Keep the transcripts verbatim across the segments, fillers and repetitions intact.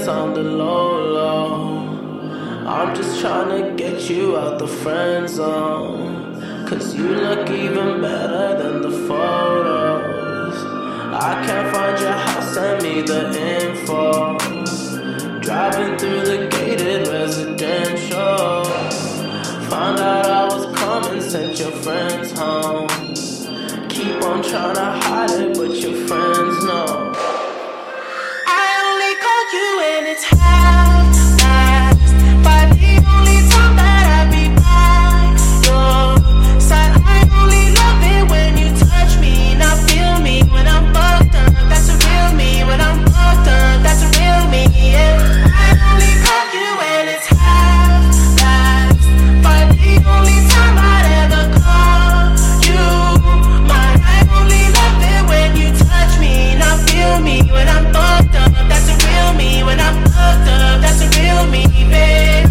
that's on the low, low. I'm just trying to get you out the friend zone, cause you look even better than the photos. I can't find your house, send me the info. Driving through the gated residential, found out I was coming, sent your friends home. Keep on trying to hide it, but your friends know. I only call you when it's half-past five, the only time that I be by your side. I only love it when you touch me, not feel me when I'm fucked up. That's a real me when I'm fucked up. That's a real me, yeah. I only call you when it's half-past five, the only time I'd ever call you mine. I only love it when you touch me, not feel me when I'm fucked up. That's a real me when I'm fucked up. That's a real me, babe.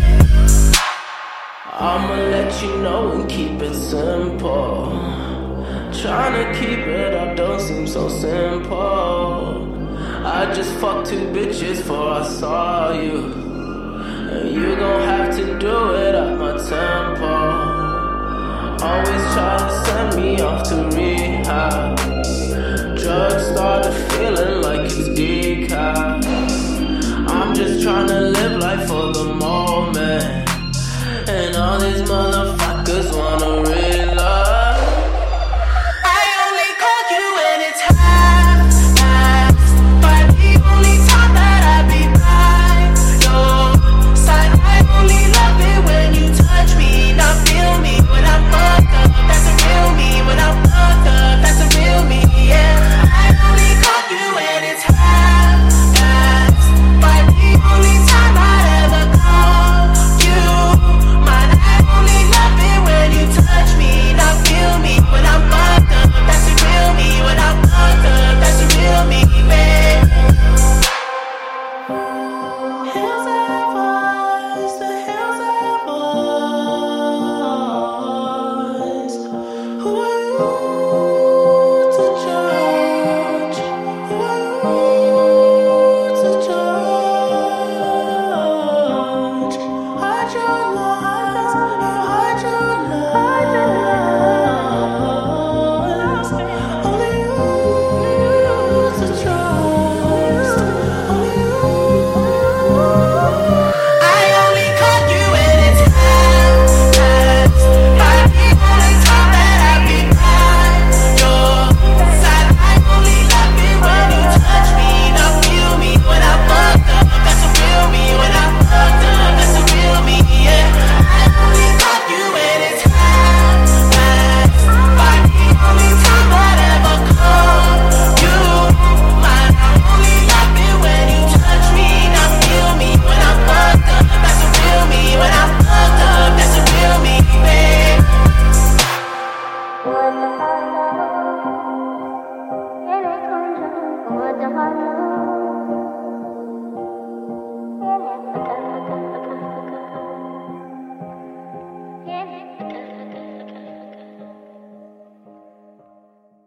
I'ma let you know and keep it simple. Tryna keep it up don't seem so simple. I just fucked two bitches before I saw you, and you gon' have to do it at my tempo. Always try to send me off to rehab. Drugs started feeling like it's decaf. I'm just trying to live life for the moment, and all these motherfuckers wanna real love. I only call you when it's half-past five, the only time that I be by your side. I only love it when you touch me, not feel me when I'm fucked up. That's a real me when I'm fucked up. That's a real me, yeah. I only call you when it's half-past five, the only time I'd ever call you mine. I only love it when you touch me, not feel me when I'm fucked up. That's a real me when I'm fucked up. That's a real me, babe. Hills have eyes, the hills have eyes. Who are you to judge? Who are you to judge? Hide your lies, you hide your lies. Only you to trust, only you. I only call you when it's half-past five, the only time that I be by your side. I only love it when you touch me, not feel me when I'm fucked up. That's a real me when I'm fucked up. That's a real me, yeah. I only call you when it's half-past five, the only time I'd ever call you mine. I only love it when you touch me, not feel me when I'm fucked up. That's a real me when I'm fucked up. That's a real me, babe. What the